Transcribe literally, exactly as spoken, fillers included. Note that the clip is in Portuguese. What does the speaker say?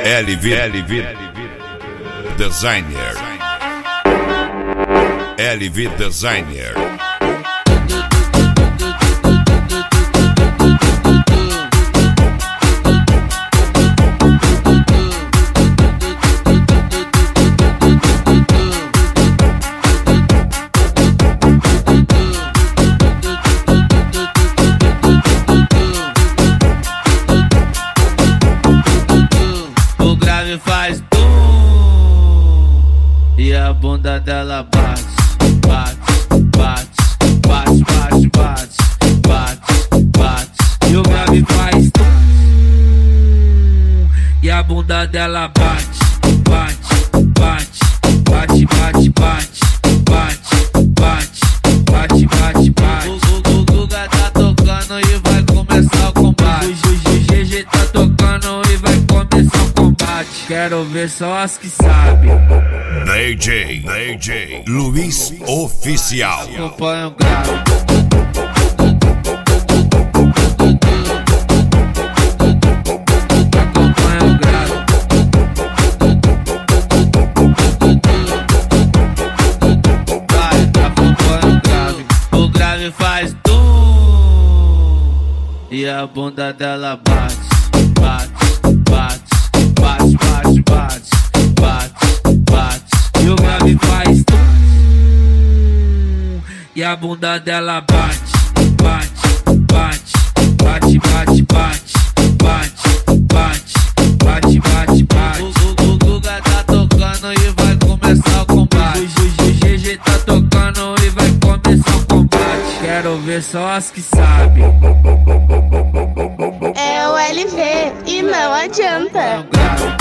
L V L V Designer L V Designer. O grave faz tum e a bunda dela bate, bate, bate, bate, bate, bate, bate, bate. E o grave faz tum e a bunda dela bate, bate, bate, bate, bate, bate, bate, bate, bate, bate, bate. O, o, o Guga tá tocando e vai começar o combate. O G G tá tocando e vai começar o combate. Quero ver só as que sabem. D J, D J Luiz Oficial. Acompanha o grave. Acompanha o grave. Vai, acompanha o grave. O grave faz tum e a bunda dela bate, bate, bate, bate, bate, bate, bate, bate. E o grave faz tum e a bunda dela bate, bate, bate, bate, bate, bate, bate, bate, bate, bate, bate. O, o, o Guga tá tocando e vai começar o combate. O, o G G tá tocando e vai começar o combate. Quero ver só as que sabem. É o L V e não adianta. Grave.